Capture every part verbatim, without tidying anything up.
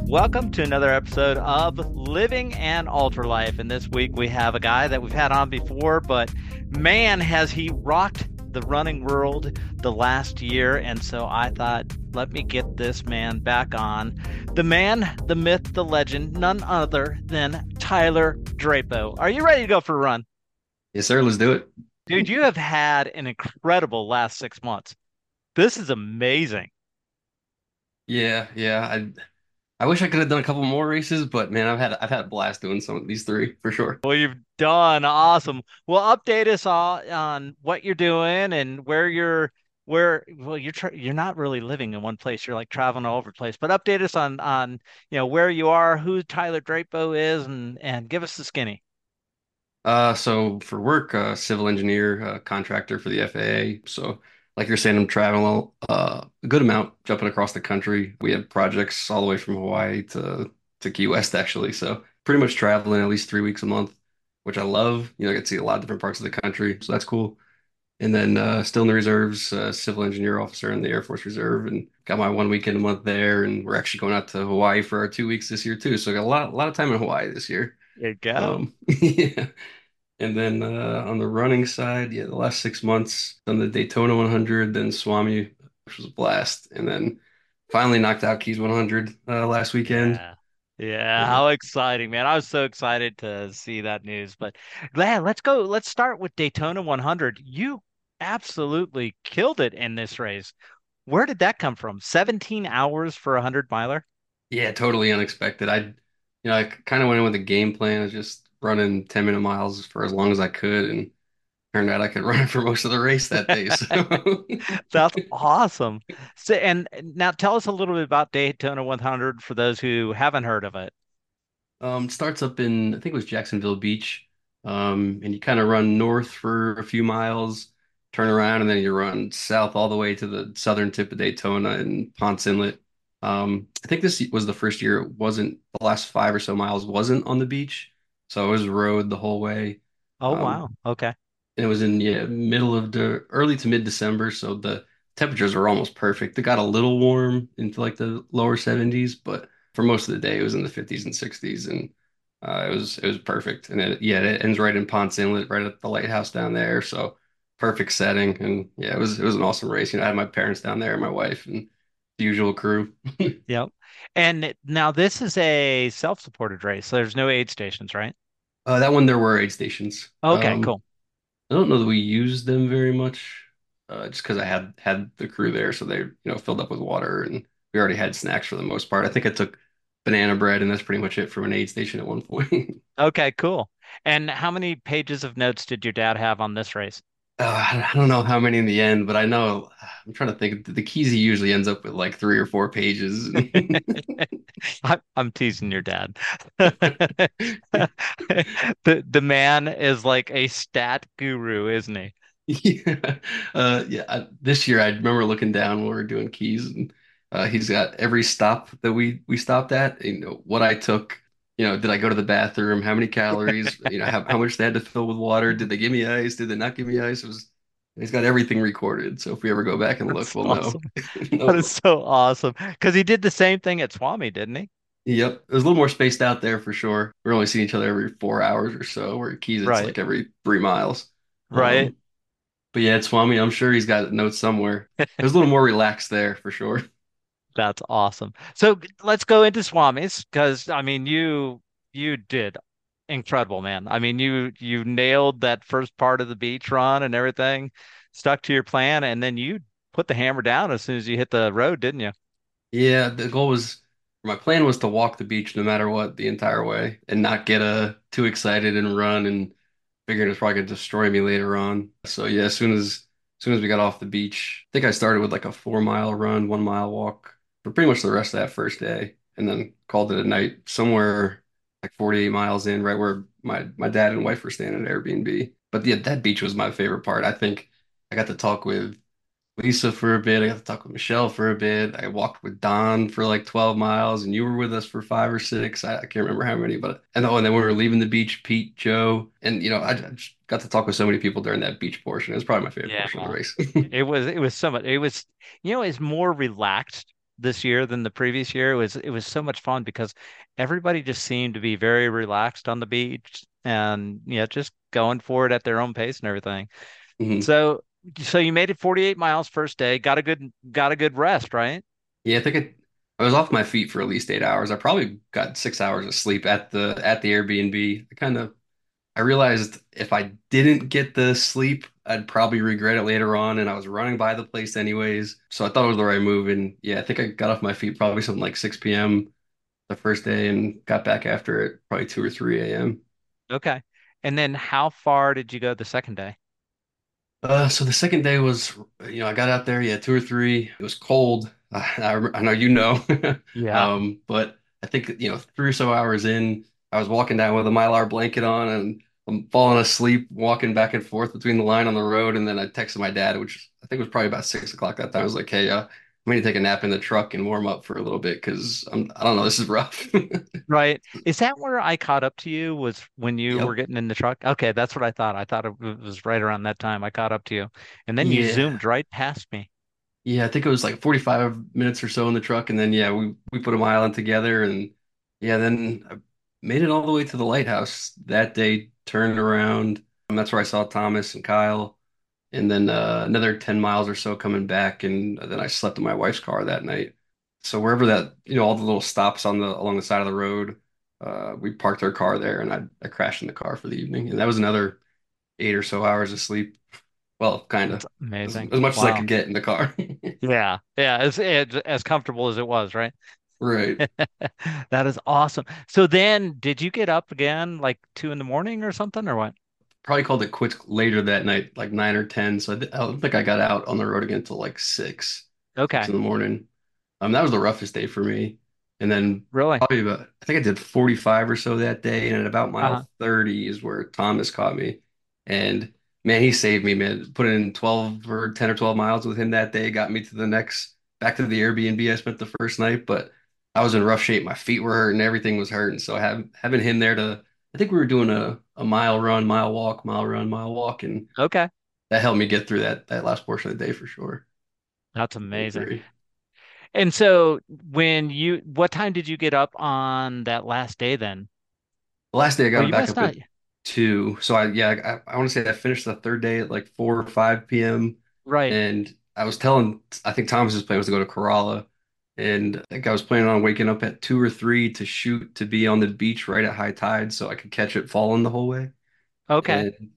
Welcome to another episode of Living an Ultra Life. And this week we have a guy that we've had on before, but man, has he rocked the running world the last year. And so I thought, let me get this man back on. The man, the myth, the legend, none other than Tyler Drapeau. Are you ready to go for a run? Yes, sir. Let's do it. Dude, you have had an incredible last six months. This is amazing. Yeah, yeah. I I wish I could have done a couple more races, but man, I've had I've had a blast doing some of these three for sure. Well, you've done awesome. Well, update us all on what you're doing and where you're where well you're tra you're not really living in one place. You're like traveling all over the place. But update us on on you know where you are, who Tyler Drapeau is, and and give us the skinny. Uh, so for work, uh, civil engineer, uh, contractor for the F A A. So like you're saying, I'm traveling uh, a good amount, jumping across the country. We have projects all the way from Hawaii to to Key West, actually. So pretty much traveling at least three weeks a month, which I love. You know, I get to see a lot of different parts of the country, so that's cool. And then uh, still in the reserves, uh, civil engineer officer in the Air Force Reserve, and got my one weekend a month there. And we're actually going out to Hawaii for our two weeks this year too. So I got a lot, a lot of time in Hawaii this year. There you go. Um, yeah. And then uh, on the running side, yeah, the last six months done the Daytona one hundred, then Swami, which was a blast, and then finally knocked out Keys one hundred uh, last weekend. Yeah. Yeah, Yeah. how exciting, man. I was so excited to see that news. But yeah, let's go. Let's start with Daytona one hundred. You absolutely killed it in this race. Where did that come from? seventeen hours for a hundred miler? Yeah, totally unexpected. I, you know, I kind of went in with a game plan of just running ten minute miles for as long as I could, and turned out I could run it for most of the race that day. So, That's awesome. So, and now tell us a little bit about Daytona one hundred for those who haven't heard of it. um, starts up in I think it was Jacksonville Beach, um, and you kind of run north for a few miles, turn around, and then you run south all the way to the southern tip of Daytona and Ponce Inlet. Um, I think this was the first year it wasn't the last five or so miles wasn't on the beach, so it was road the whole way. Oh, Um, wow. Okay. And it was in, yeah, middle of the early to mid December, so the temperatures were almost perfect. It got a little warm into like the lower seventies, but for most of the day it was in the fifties and sixties, and uh, it was it was perfect. And it, yeah, it ends right in Ponce Inlet, right at the lighthouse down there, so perfect setting. And yeah, it was it was an awesome race. You know, I had my parents down there, my wife, and the usual crew. Yep. And now this is a self-supported race, so there's no aid stations, right? Uh, that one there were aid stations. Okay, Um, cool. I don't know that we used them very much, uh, just because I had had the crew there, so they, you know, filled up with water, and we already had snacks for the most part. I think I took banana bread, and that's pretty much it from an aid station at one point. Okay, cool. And how many pages of notes did your dad have on this race? Uh, I don't know how many in the end, but I know I'm trying to think. The keys he usually ends up with like three or four pages. I, I'm teasing your dad. The the man is like a stat guru, isn't he? Yeah, uh, yeah. I, this year, I remember looking down when we were doing keys, and uh, he's got every stop that we we stopped at. You know what I took. You know, did I go to the bathroom? How many calories? You know, how how much they had to fill with water? Did they give me ice? Did they not give me ice? It was. He's got everything recorded. So if we ever go back and look, That's we'll know. awesome. That is No. so awesome. Because he did the same thing at Swami, didn't he? Yep, it was a little more spaced out there for sure. We're only seeing each other every four hours or so. Where keys, it's Right. like every three miles. Right. Um, But yeah, it's Swami. I'm sure he's got notes somewhere. It was a little more relaxed there for sure. That's awesome. So let's go into Swami's because I mean you you did incredible, man. I mean you you nailed that first part of the beach run and everything, stuck to your plan, and then you put the hammer down as soon as you hit the road, didn't you? Yeah, the goal was, my plan was to walk the beach no matter what the entire way and not get uh too excited and run, and figuring it's probably gonna destroy me later on. So yeah, as soon as as soon as we got off the beach, I think I started with like a four mile run, one mile walk for pretty much the rest of that first day, and then called it a night somewhere like forty-eight miles in, right where my my dad and wife were staying at Airbnb. But yeah, that beach was my favorite part. I think I got to talk with Lisa for a bit. I got to talk with Michelle for a bit. I walked with Don for like twelve miles, and you were with us for five or six. I, I can't remember how many, but and oh, and then when we were leaving the beach, Pete, Joe, and you know, I, I just got to talk with so many people during that beach portion. It was probably my favorite Yeah. portion of the race. It was it was so much. It was you know it's more relaxed this year than the previous year. It was it was so much fun because everybody just seemed to be very relaxed on the beach and yeah, just going for it at their own pace and everything. Mhm. So so you made it forty-eight miles first day, got a good got a good rest, right? Yeah, I think it, I was off my feet for at least eight hours. I probably got six hours of sleep at the at the Airbnb. I kind of I realized if I didn't get the sleep, I'd probably regret it later on, and I was running by the place anyways. So I thought it was the right move. And yeah, I think I got off my feet probably something like six p m the first day and got back after it probably two or three a m. Okay. And then how far did you go the second day? Uh, so the second day was, you know, I got out there, yeah, two or three. It was cold. I, I, I know you know. Yeah. Um, but I think, you know, three or so hours in, I was walking down with a Mylar blanket on and I'm falling asleep, walking back and forth between the line on the road. And then I texted my dad, which I think was probably about six o'clock that time. I was like, hey, uh, I'm going to take a nap in the truck and warm up for a little bit because I'm, I don't know, this is rough. Right. Is that where I caught up to you was when you were Yep. getting in the truck? Okay, that's what I thought. I thought it was right around that time I caught up to you. And then you Yeah. zoomed right past me. Yeah, I think it was like forty-five minutes or so in the truck, and then yeah, we we put a mile in together, and yeah, then I made it all the way to the lighthouse that day. Turned around, and that's where I saw Thomas and Kyle, and then uh, another ten miles or so coming back, and then I slept in my wife's car that night. So wherever that, you know, all the little stops on the along the side of the road, uh, we parked our car there, and I I crashed in the car for the evening, and that was another eight or so hours of sleep. Well, kind of That's as, amazing. as much as I Wow. could get in the car. Yeah. Yeah. As, as as comfortable as it was, right? Right. That is awesome. So then did you get up again like two in the morning or something or what? Probably called it quits later that night, like nine or ten. So I, th- I don't think I got out on the road again until like six, six Okay. in the morning. Um, that was the roughest day for me. And then Really? probably about, I think I did forty-five or so that day. And at about mile Uh-huh. thirty is where Thomas caught me. And man, he saved me, man. Put in twelve or ten or twelve miles with him that day, got me to the next, back to the Airbnb I spent the first night. But I was in rough shape. My feet were hurting, everything was hurting. So have, having him there to, I think we were doing a, a mile run, mile walk, mile run, mile walk. And Okay. that helped me get through that, that last portion of the day for sure. That's I amazing. agree. And so when you what time did you get up on that last day then? The last day I Or got you back must up at not. two. So I yeah, I, I want to say I finished the third day at like four or five p m. Right. And I was telling I think Thomas's plan was to go to Kerala. And I think I was planning on waking up at two or three to shoot to be on the beach right at high tide so I could catch it falling the whole way. Okay. And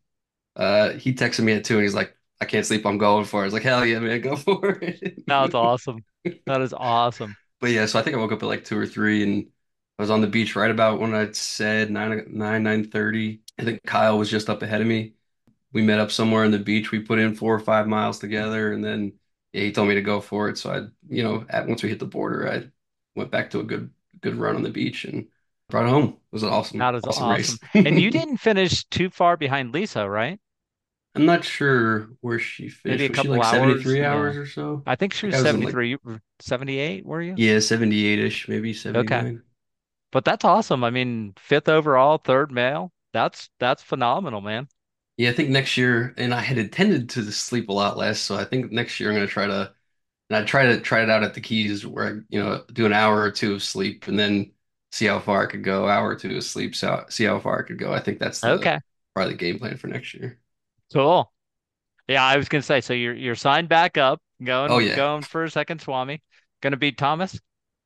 uh he texted me at two and he's like, I can't sleep, I'm going for it. I was like, hell yeah, man, go for That's it. awesome. That is awesome. But yeah, so I think I woke up at like two or three and I was on the beach right about when I said nine nine nine thirty. I think Kyle was just up ahead of me. We met up somewhere on the beach. We put in four or five miles together, and then yeah, he told me to go for it. So I, you know, at, once we hit the border, I went back to a good good run on the beach and brought it home. It was an awesome That is awesome race. awesome. And you didn't finish too far behind Lisa, right? I'm not sure where she Maybe finished. a Was she couple like hours. seventy-three Yeah. hours or so? I think she Like was I was in like seventy-three, you were seventy-eight, were you? yeah, seventy-eight-ish, maybe Okay. seventy-nine. But that's awesome. I mean, fifth overall, third male. That's that's phenomenal, man. Yeah, I think next year, and I had intended to sleep a lot less, so I think next year I'm gonna try to, and I try to try it out at the Keys where I, you know, do an hour or two of sleep and then see how far I could go. Hour or two of sleep, so see how far I could go. I think that's the Okay. probably the game plan for next year. Cool. Yeah, I was gonna say, so you're you're signed back up, Oh going yeah, going for a second Swami. Gonna beat Thomas?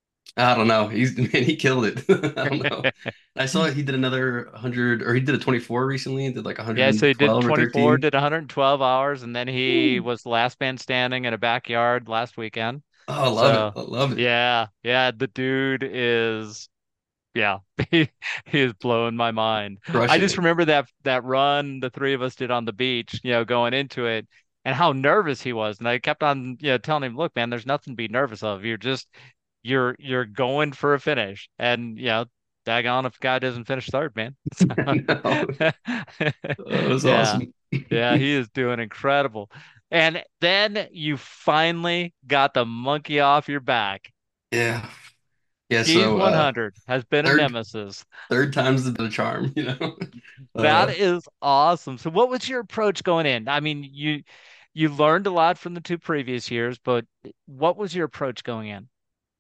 I don't know. He's man, he killed it. I don't know. I saw he did another one hundred, or he did a twenty-four recently. Did like Yeah, so he did one hundred twelve or twenty-four, thirteen. did one hundred twelve hours, and then he Ooh. was last man standing in a backyard last weekend. Oh, I love it. So I love it. yeah, yeah, the dude is yeah, he, he is blowing my mind. I Crushing just it. remember that that run the three of us did on the beach, you know, going into it and how nervous he was. And I kept on, you know, telling him, look, man, there's nothing to be nervous of. You're just you're you're going for a finish. And you know, daggone if guy doesn't finish third, man. No, it was Yeah. awesome. Yeah, he is doing incredible. And then you finally got the monkey off your back. Yeah. Yeah, Keys so uh one hundred has been a third nemesis. third time's the charm, you know. That Uh is awesome. So what was your approach going in? I mean, you you learned a lot from the two previous years, but what was your approach going in?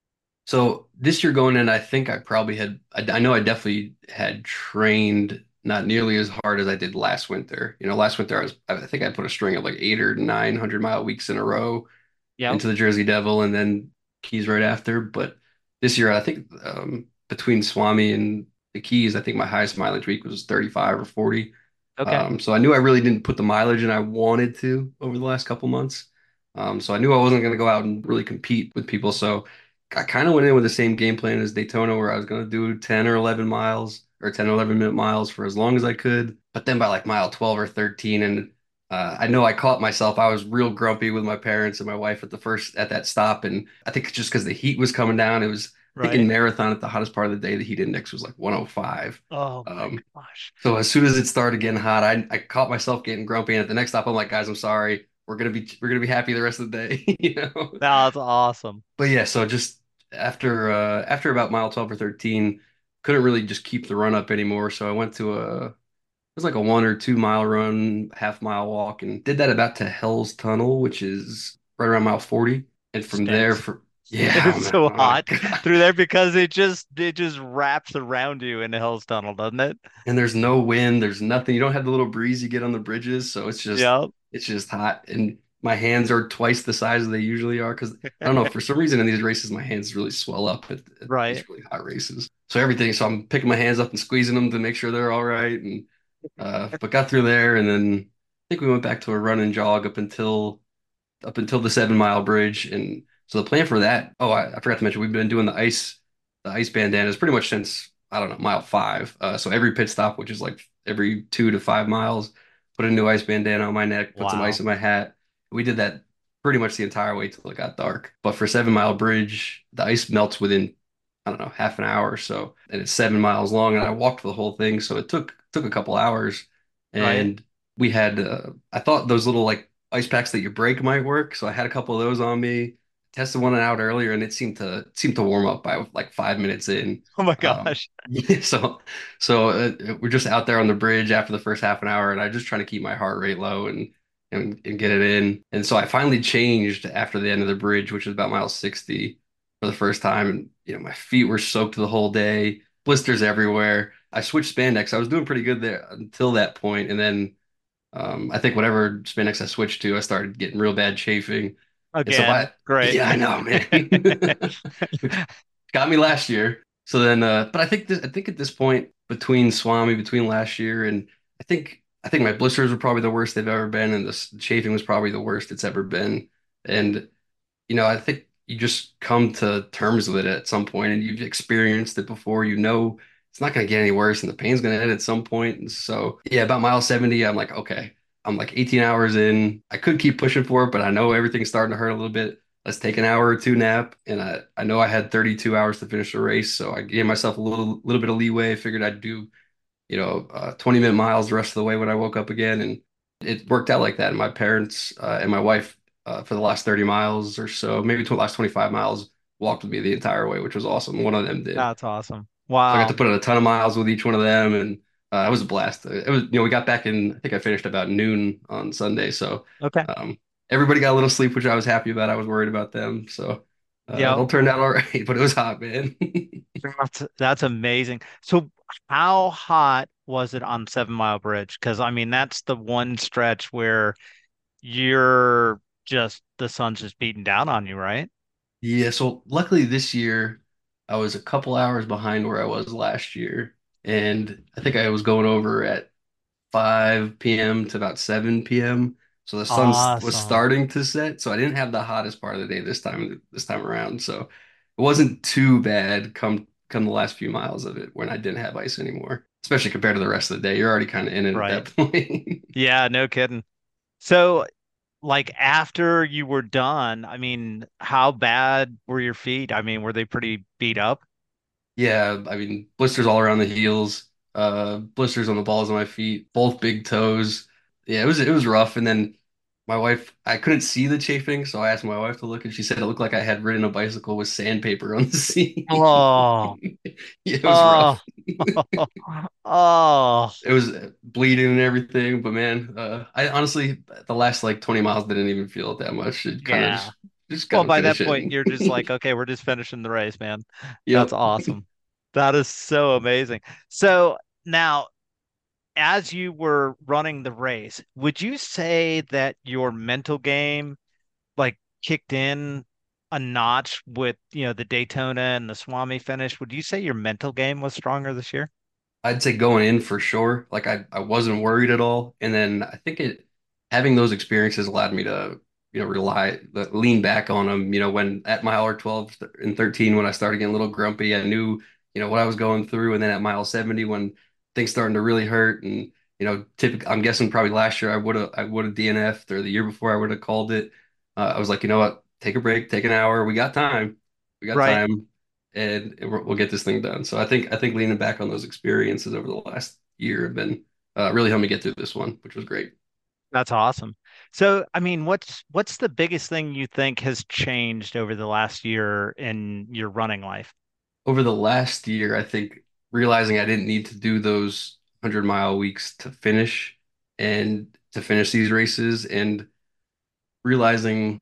So this year going in, I think I probably had, I, I know I definitely had trained not nearly as hard as I did last winter. You know, last winter I was, I think I put a string of like eight or nine hundred mile weeks in a row Yep. into the Jersey Devil and then Keys right after. But this year, I think um, between Swami and the Keys, I think my highest mileage week was thirty-five or forty. Okay. Um, so I knew I really didn't put the mileage in I wanted to over the last couple months. Um, so I knew I wasn't going to go out and really compete with people. So I kind of went in with the same game plan as Daytona, where I was going to do ten or eleven miles or ten or eleven minute miles for as long as I could. But then by like mile twelve or thirteen, and uh, I know I caught myself. I was real grumpy with my parents and my wife at the first at that stop, and I think it's just because the heat was coming down. It was, I think in Right. marathon at the hottest part of the day, the heat index was like one oh five. Oh my Um, gosh. so as soon as it started getting hot, I I caught myself getting grumpy, and at the next stop, I'm like, guys, I'm sorry. We're gonna be we're gonna be happy the rest of the day, you know. That's awesome. But yeah, so just after uh after about mile twelve or thirteen, couldn't really just keep the run up anymore. So I went to a it was like a one or two mile run, half mile walk, and did that about to Hell's Tunnel, which is right around mile forty. And from there Stinks. for yeah, oh It's man, so oh my hot God. through there because it just it just wraps around you in the Hell's Tunnel, doesn't it? And there's no wind, there's nothing. You don't have the little breeze you get on the bridges, so it's just Yep. it's just hot. And my hands are twice the size they usually are because I don't know, for some reason in these races my hands really swell up at, at Right. these really hot races. So everything, so I'm picking my hands up and squeezing them to make sure they're all right. And uh but got through there and then I think we went back to a run and jog up until up until the seven mile bridge. And so the plan for that, oh, I, I forgot to mention, we've been doing the ice, the ice bandanas pretty much since, I don't know, mile five. Uh, so every pit stop, which is like every two to five miles, put a new ice bandana on my neck, put some ice Wow. in my hat. We did that pretty much the entire way till it got dark. But for Seven Mile Bridge, the ice melts within, I don't know, half an hour or so, and it's seven miles long. And I walked the whole thing, so it took took a couple hours. Right. And we had, uh, I thought those little like ice packs that you break might work. So I had a couple of those on me. Tested one out earlier, and it seemed to it seemed to warm up by like five minutes in. Oh my Um, gosh. yeah, so so uh, we're just out there on the bridge after the first half an hour, and I just trying to keep my heart rate low and and and get it in. And so I finally changed after the end of the bridge, which was about mile sixty for the first time. And you know, my feet were soaked the whole day, blisters everywhere. I switched spandex. I was doing pretty good there until that point, and then um, I think whatever spandex I switched to, I started getting real bad chafing. And so Again. I, Great. yeah, I know, man, which got me last year. So then, uh, but I think this, I think at this point between Swami, between last year and I think, I think my blisters were probably the worst they've ever been, and the s- chafing was probably the worst it's ever been. And you know, I think you just come to terms with it at some point and you've experienced it before. You know, it's not going to get any worse and the pain's going to end at some point. And so, yeah, about mile seventy, I'm like, okay, I'm like eighteen hours in. I could keep pushing for it, but I know everything's starting to hurt a little bit. Let's take an hour or two nap. And I, I know I had thirty-two hours to finish the race. So I gave myself a little, little bit of leeway. Figured I'd do, you know, uh, twenty minute miles the rest of the way when I woke up again. And it worked out like that. And my parents uh, and my wife uh, for the last thirty miles or so, maybe to the last twenty-five miles, walked with me the entire way, which was awesome. One of them did. That's awesome. So I got to Wow. put in a ton of miles with each one of them. And uh, it was a blast. It was, you know, we got back in, I think I finished about noon on Sunday. So Okay. um, everybody got a little sleep, which I was happy about. I was worried about them. So uh, it Yep. all turned out all right, but it was hot, man. That's that's amazing. So how hot was it on Seven Mile Bridge? Because I mean that's the one stretch where you're just the sun's just beating down on you, right? Yeah, so luckily this year I was a couple hours behind where I was last year. And I think I was going over at five p m to about seven p m. So the sun was Awesome. starting to set. So I didn't have the hottest part of the day this time this time around. So it wasn't too bad come come the last few miles of it when I didn't have ice anymore, especially compared to the rest of the day. You're already kind of in it at Right. that point. Yeah, no kidding. So like after you were done, I mean, how bad were your feet? I mean, were they pretty beat up? Yeah, I mean, blisters all around the heels, uh, blisters on the balls of my feet, both big toes. Yeah, it was it was rough. And then my wife, I couldn't see the chafing, so I asked my wife to look, and she said it looked like I had ridden a bicycle with sandpaper on the seat. Oh, Yeah, it was oh, rough. oh, It was bleeding and everything, but man, uh, I honestly, the last like twenty miles didn't even feel it that much. It kind of yeah. just Just Well, gotta by finish that it. point, you're just like, okay, we're just finishing the race, man. That's Yep. awesome. That is so amazing. So now, as you were running the race, would you say that your mental game like kicked in a notch with, you know, the Daytona and the Swami finish? Would you say your mental game was stronger this year? I'd say going in for sure. Like I, I wasn't worried at all. And then I think it having those experiences allowed me to, you know, rely, lean back on them. You know, when at mile twelve and thirteen, when I started getting a little grumpy, I knew, you know, what I was going through. And then at mile seventy, when things starting to really hurt, and you know, typically, I'm guessing probably last year I would have, I would have D N F'd, or the year before I would have called it. Uh, I was like, you know what, take a break, take an hour. We got time. We got Right. time and we're- we'll get this thing done. So I think I think leaning back on those experiences over the last year have been uh, really helped me get through this one, which was great. That's awesome. So, I mean, what's what's the biggest thing you think has changed over the last year in your running life? Over the last year, I think realizing I didn't need to do those one hundred mile weeks to finish and to finish these races, and realizing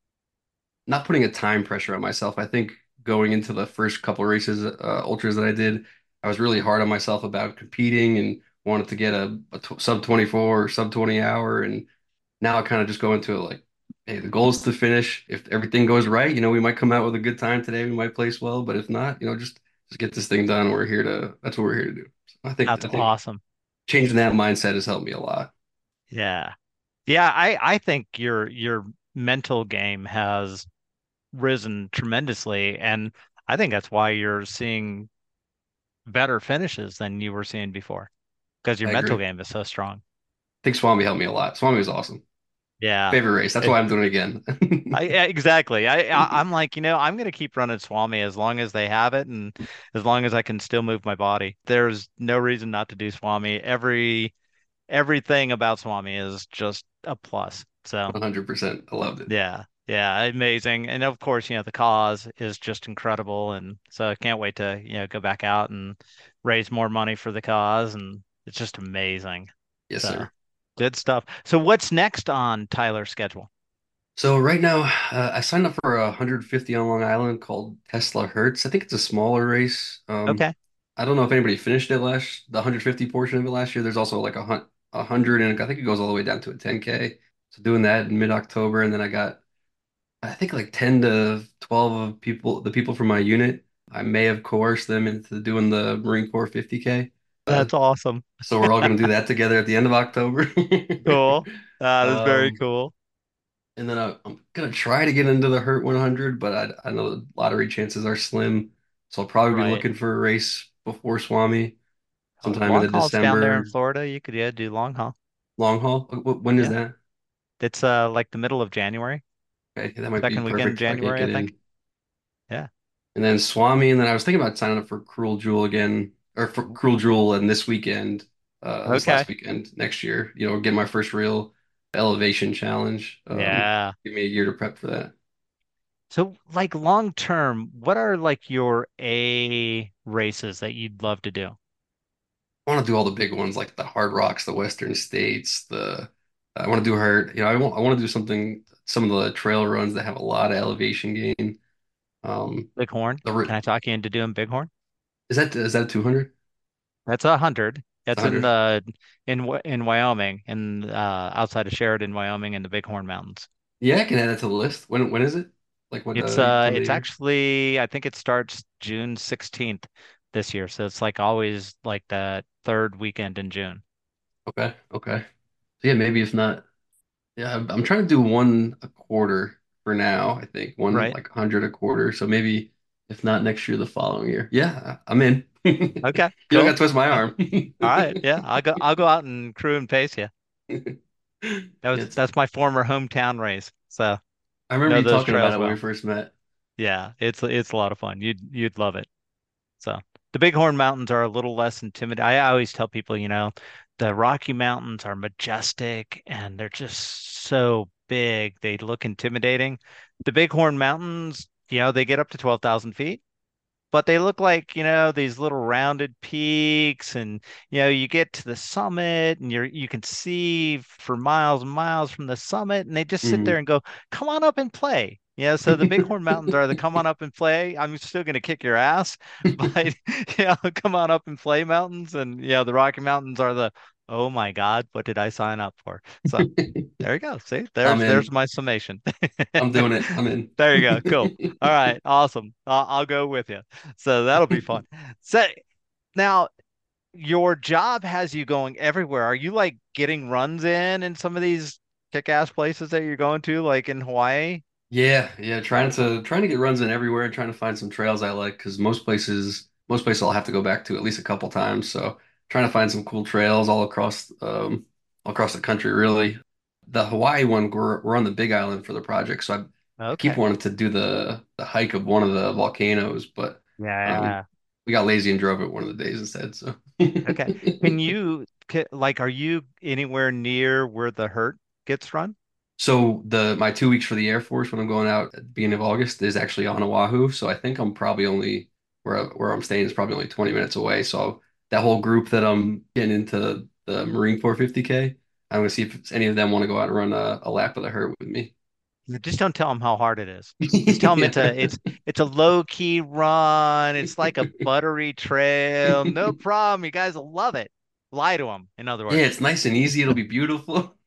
not putting a time pressure on myself. I think going into the first couple of races, uh, ultras that I did, I was really hard on myself about competing and wanted to get a, a t sub twenty-four or sub twenty hour. And now I kind of just go into it like, hey, the goal is to finish. If everything goes right, you know, we might come out with a good time today. We might place well, but if not, you know, just just get this thing done. We're here to, that's what we're here to do. So I think That's I think awesome. changing that mindset has helped me a lot. Yeah. Yeah, I I think your your mental game has risen tremendously, and I think that's why you're seeing better finishes than you were seeing before because your I mental agree. I game is so strong. think Swami helped me a lot. Swami was awesome. Yeah. Favorite race. That's Eh, why I'm doing it again. I yeah, exactly. I, I I'm like, you know, I'm gonna keep running Swami as long as they have it and as long as I can still move my body. There's no reason not to do Swami. Every everything about Swami is just a plus. So one hundred percent. I loved it. yeah, yeah, amazing. And of course, you know, the cause is just incredible. And so I can't wait to, you know, go back out and raise more money for the cause. And it's just amazing. Yes, So sir. good stuff. So what's next on Tyler's schedule? So right now, uh, I signed up for a one hundred fifty on Long Island called Tesla Hertz. I think it's a smaller race. Um, Okay. I don't know if anybody finished it last, the one hundred fifty portion of it last year. There's also like a hun a hundred, and I think it goes all the way down to a ten K. So doing that in mid-October, and then I got I think like ten to twelve of people, the people from my unit. I may have coerced them into doing the Marine Corps fifty K. Uh, That's awesome. so we're all going to do that together at the end of October. Cool. That is very Um, cool. and then I, I'm gonna try to get into the Hurt one hundred, but I, I know the lottery chances are slim. So I'll probably be Right. looking for a race before Swami Oh, sometime in long the haul's down there in December Florida. You could, yeah, do long haul. long haul. Wh- When is Yeah. that? It's uh like the middle of January, Okay, that might be second weekend in perfect if I can't January, I get think. in. Yeah. And then Swami, and then I was thinking about signing up for Cruel Jewel again, or for Cruel Jewel, and this weekend, uh, this Okay. last weekend next year. You know, get my first real elevation challenge. Um, Yeah. give me a year to prep for that. So, like long term, what are like your A races that you'd love to do? I want to do all the big ones like the Hard Rocks, the Western States, the I want to do hard. You know, I want I want to do something, some of the trail runs that have a lot of elevation gain. Um, Bighorn? the ri- Can I talk you into doing Bighorn? is that is that two hundred? That's a hundred. It's That's in one hundred. the in Wy- in Wyoming, in uh outside of Sheridan, Wyoming, in the Bighorn Mountains. Yeah, I can add that to the list. When when is it? Like what It's uh uh time of it's year? actually I think it starts June sixteenth this year, so it's like always like the third weekend in June, Okay, okay. So yeah, maybe if not, yeah, I'm, I'm trying to do one a quarter for now. I think one right? like one hundred a quarter. So maybe if not next year, the following year. Yeah, I'm in. Okay, You don't got cool. to twist my Uh, arm. all right, yeah, I'll go I'll go out and crew and pace you. That was It's that's my former hometown race. So I remember know you those talking about trails it when we well. first met. Yeah, it's it's a lot of fun. You'd you'd love it. So the Bighorn Mountains are a little less intimidating. I always tell people, you know, the Rocky Mountains are majestic and they're just so big. They look intimidating. The Bighorn Mountains, you know, they get up to twelve thousand feet, but they look like, you know, these little rounded peaks and, you know, you get to the summit and you're you can see for miles and miles from the summit and they just sit there Mhm. and go, "Come on up and play." Yeah, so the Bighorn Mountains are the come on up and play. I'm still gonna kick your ass, but yeah, come on up and play mountains, and yeah, the Rocky Mountains are the oh my God, what did I sign up for? So there you go. See, I'm there's there's in. my summation. I'm doing it. I'm in. There you go. Cool. All right, awesome. I'll, I'll go with you. So that'll be fun. So now your job has you going everywhere. Are you like getting runs in in some of these kick-ass places that you're going to, like in Hawaii? Yeah, yeah, trying to trying to get runs in everywhere and trying to find some trails I like because most places most places I'll have to go back to at least a couple times. So trying to find some cool trails all across um all across the country really. The Hawaii one we're we're on the Big Island for the project, so I I keep Okay. wanting to do the the hike of one of the volcanoes, but um Yeah. we got lazy and drove it one of the days instead. So Okay. Can you ca- like are you anywhere near where the hurt gets run? So the my two weeks for the Air Force when I'm going out at the beginning of August is actually on Oahu. So I think I'm probably only where where I'm staying is probably only twenty minutes away. So that whole group that I'm getting into the Marine Corps fifty K, I'm gonna see if any of them want to go out and run a, a lap of the hurt with me. Just don't tell them how hard it is. Just tell them it's a Yeah. it's it's a low key run. It's like a buttery trail. No problem. You guys will love it. Lie to them, in other Yeah, words. it's nice and easy. It'll be beautiful.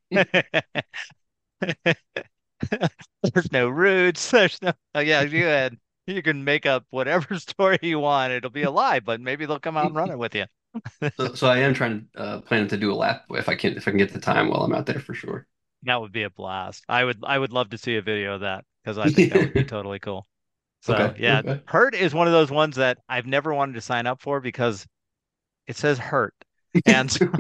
There's no roots. There's no. Oh, yeah, you had. You can make up whatever story you want. It'll be a lie, but maybe they'll come out and run it with you. So so I am trying to uh, planning to do a lap if I can if I can get the time while I'm out there for sure. That would be a blast. I would I would love to see a video of that because I think that would be totally cool. So Okay, yeah, okay. Hurt is one of those ones that I've never wanted to sign up for because it says Hurt. And so-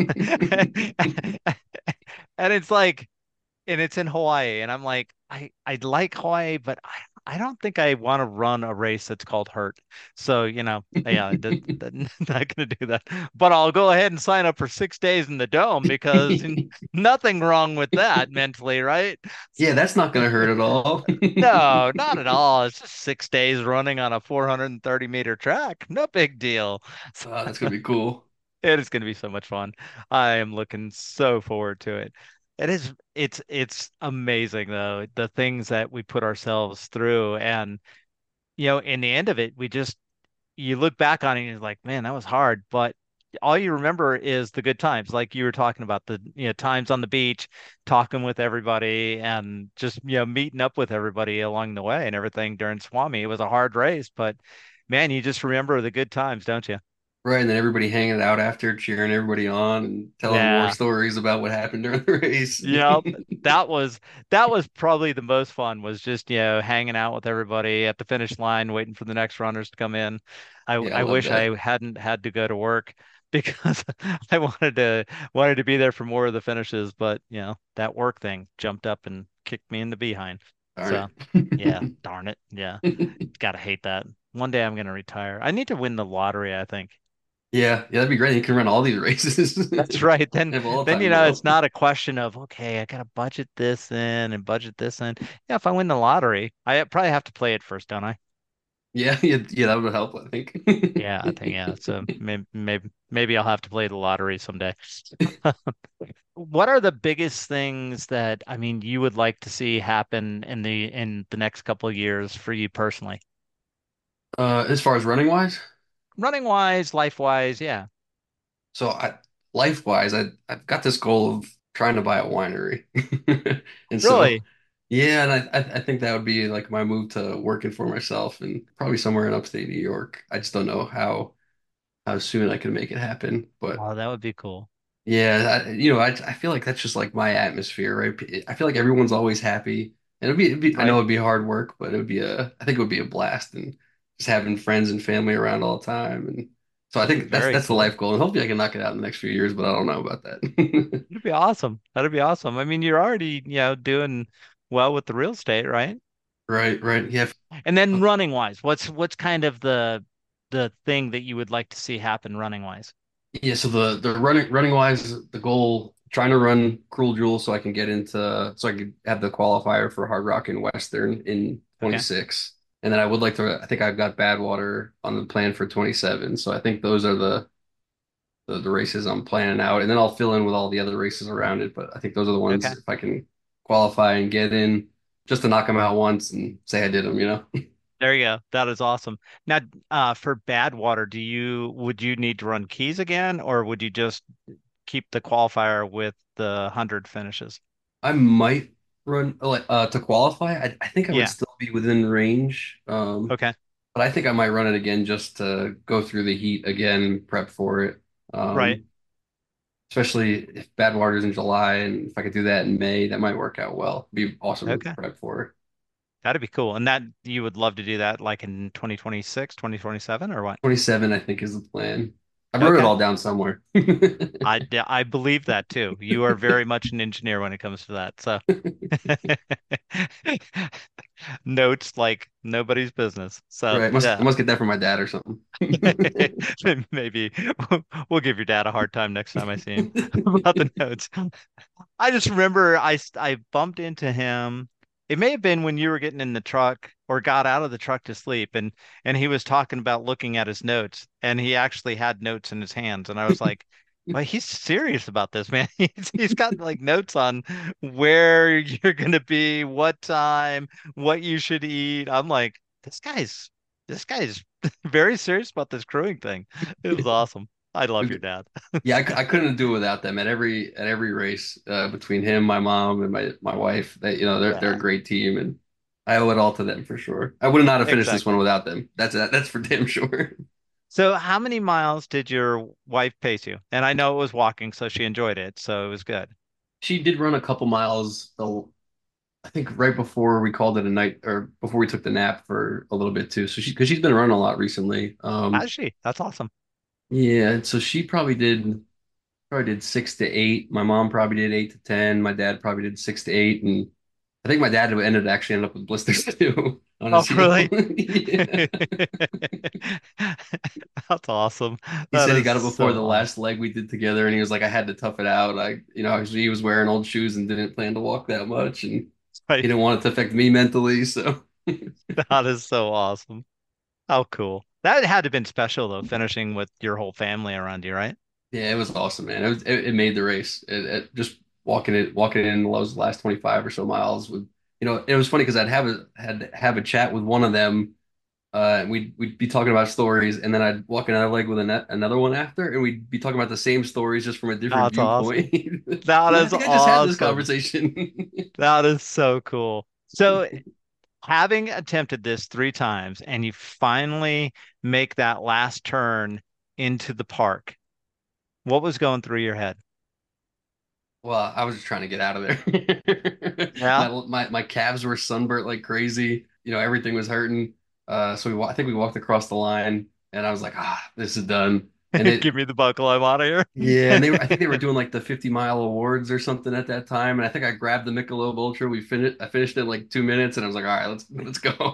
and it's like and it's in Hawaii, and I'm like, I I like Hawaii, but I I don't think I want to run a race that's called Hurt. So, you know, yeah, that, that, not gonna do that. But I'll go ahead and sign up for six days in the dome because nothing wrong with that mentally, right? Yeah, that's not gonna hurt at all. No, not at all. It's just six days running on a four hundred thirty meter track. No big deal. Uh, that's gonna be cool. It is going to be so much fun. I am looking so forward to it. It is, it's, it's amazing though, the things that we put ourselves through. And, you know, in the end of it, we just, you look back on it and you're like, man, that was hard. But all you remember is the good times, like you were talking about the, you know, times on the beach, talking with everybody and just, you know, meeting up with everybody along the way and everything during Swami. It was a hard race, but man, you just remember the good times, don't you? Right, and then everybody hanging out after, cheering everybody on and telling more Yeah. stories about what happened during the race. Yep, that was that was probably the most fun was just, you know, hanging out with everybody at the finish line, waiting for the next runners to come in. I Yeah, I I love wish that. I hadn't had to go to work because I wanted to wanted to be there for more of the finishes, but you know, that work thing jumped up and kicked me in the behind. Darn So, yeah, darn it. Yeah, it. gotta hate that. One day I'm gonna retire. I need to win the lottery, I think. Yeah, yeah, that'd be great. You can run all these races That's right. Then, and have all the then you time know, it's go. not a question of okay, I gotta budget this in and budget this in. Yeah, if I win the lottery, I probably have to play it first, don't I? Yeah, yeah, yeah, that would help, I think. Yeah, I think yeah. So maybe maybe maybe I'll have to play the lottery someday. What are the biggest things that I mean you would like to see happen in the in the next couple of years for you personally? Uh, as far as running wise, Running wise, life wise, yeah. so I life wise, I I've got this goal of trying to buy a winery, and so Really? yeah, and I I I think that would be like my move to working for myself and probably somewhere in upstate New York. I just don't know how how soon I can make it happen, but Oh, that would be cool. yeah, I, you know, I I feel like that's just like my atmosphere, right? I feel like everyone's always happy, and it'd be, it'd be I know Right. it'd be hard work, but it would be a I think it would be a blast, and just having friends and family around all the time, and so I think that's Very that's the cool. life goal, and hopefully I can knock it out in the next few years, but I don't know about that. It'd be awesome. That'd be awesome. I mean, you're already, you know, doing well with the real estate, right? Right, right, yeah, And then running wise, what's what's kind of the the thing that you would like to see happen running wise? yeah. So the the running running wise, the goal trying to run Cruel Jewel so I can get into so I could have the qualifier for Hard Rock and Western in Okay. twenty-six. And then I would like to I think I've got Badwater on the plan for twenty-seven. So I think those are the, the the races I'm planning out. And then I'll fill in with all the other races around it. But I think those are the ones Okay. if I can qualify and get in. just to knock them out once and say I did them, you know? There you go. That is awesome. Now, uh, for Badwater, do you would you need to run keys again, or would you just keep the qualifier with the hundred finishes? I might run like uh to qualify. I, I think I would Yeah. still be within range. Um, Okay. but I think I might run it again just to go through the heat again, prep for it. Right. Um, especially if Badwater's in July and if I could do that in May, that might work out well. Be awesome to Okay. prep for it. That'd be cool. And that you would love to do that like in twenty twenty-six, twenty twenty-seven, or what? twenty-seven, I think, is the plan. I wrote it Okay. all down somewhere. I, d- I believe that too. You are very much an engineer when it comes to that. So notes like nobody's business. So Right. Must I yeah, must get that from my dad or something. maybe we'll give your dad a hard time next time I see him about the notes. I just remember I s- I bumped into him. It may have been when you were getting in the truck or got out of the truck to sleep, and and he was talking about looking at his notes, and he actually had notes in his hands, and I was like, well, he's serious about this, man. He's he's got like notes on where you're gonna be, what time, what you should eat. I'm like, this guy's this guy's very serious about this crewing thing. It was awesome. I love your dad. Yeah, I, c- I couldn't do it without them at every at every race uh, between him, my mom, and my my wife. They, you know, they're they're a Yeah, great team, and I owe it all to them for sure. I would not have finished this one exactly. without them. That's that's for damn sure. So, how many miles did your wife pace you? And I know it was walking, so she enjoyed it, so it was good. She did run a couple miles, though, I think right before we called it a night, or before we took the nap for a little bit too. So she, because she's been running a lot recently. Um, How's she? That's awesome. yeah, and so she probably did probably did six to eight. My mom probably did eight to ten. My dad probably did six to eight, and I think my dad ended actually ended up with blisters too on Oh, his heel. really? Yeah. That's awesome. He That said he is got it before so the awesome. last leg we did together, and he was like, I had to tough it out. I, you know, obviously he was wearing old shoes and didn't plan to walk that much, and he Right. didn't want it to affect me mentally. So That is so awesome. How cool. That had to have been special though, finishing with your whole family around you, right? yeah, it was awesome, man. It was it, it made the race. It, it just walking it walking in those last twenty-five or so miles with, you know, it was funny because I'd have a had have a chat with one of them. Uh, we'd we'd be talking about stories, and then I'd walk another leg with an, another one after, and we'd be talking about the same stories just from a different That's awesome. viewpoint. I'm That like, I is think I just had this awesome. conversation. That is so cool. So, having attempted this three times and you finally make that last turn into the park, what was going through your head? Well, I was just trying to get out of there. Yeah. My my my calves were sunburnt like crazy. You know, everything was hurting. Uh, so we wa- I think we walked across the line, and I was like, ah, this is done. And it Give me the buckle. I'm out of Yeah, and they were, I think they here. were doing like the fifty mile awards or something at that time. And I think I grabbed the Michelob Ultra. We finished, I finished it in like two minutes and I was like, all right, let's, let's go.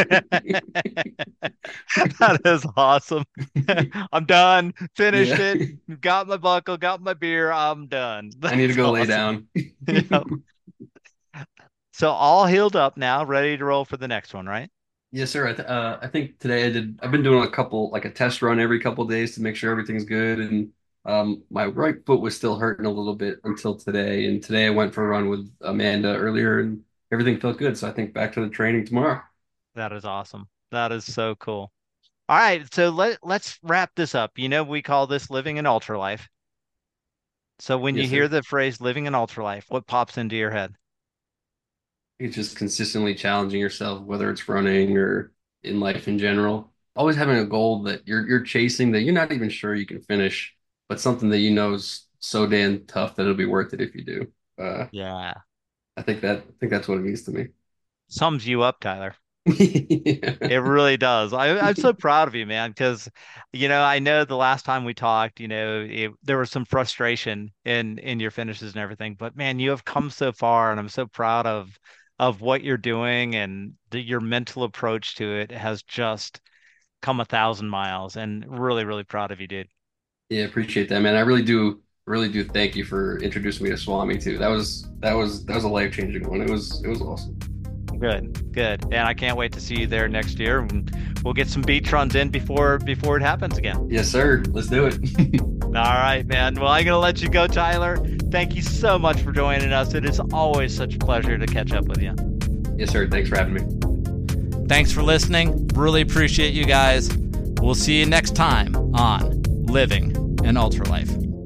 That is awesome. I'm done. Finished Yeah, it. Got my buckle, got my beer. I'm done. I need to That's go lay awesome. down. Yep. So all healed up now, ready to roll for the next one, right? Yes, sir. I, th uh, I think today I did, I've been doing a couple, like a test run every couple of days to make sure everything's good. And um, my right foot was still hurting a little bit until today. And today I went for a run with Amanda earlier and everything felt good. So I think back to the training tomorrow. That is awesome. That is so cool. All right, so let let's wrap this up. You know, we call this living an ultra life. So when you Yes, hear sir. the phrase living an ultra life, what pops into your head? It's just consistently challenging yourself, whether it's running or in life in general. Always having a goal that you're you're chasing that you're not even sure you can finish, but something that you know is so damn tough that it'll be worth it if you do. Uh, Yeah. I think that I think that's what it means to me. Sums you up, Tyler. It Yeah. really does. I, I'm so proud of you, man, because, you know, I know the last time we talked, you know, it, there was some frustration in in your finishes and everything, but man, you have come so far, and I'm so proud of of what you're doing, and the, your mental approach to it has just come a thousand miles, and really, really proud of you, dude. Yeah, appreciate that, man. I really do really do thank you for introducing me to Swami too. That was that was that was a life-changing one. It was it was awesome. Good, good. And I can't wait to see you there next year. And we'll get some beach runs in before before it happens again. Yes, sir. Let's do it. All right, man. Well, I'm gonna let you go, Tyler. Thank you so much for joining us. It is always such a pleasure to catch up with you. Yes, sir. Thanks for having me. Thanks for listening. Really appreciate you guys. We'll see you next time on Living an Ultralife.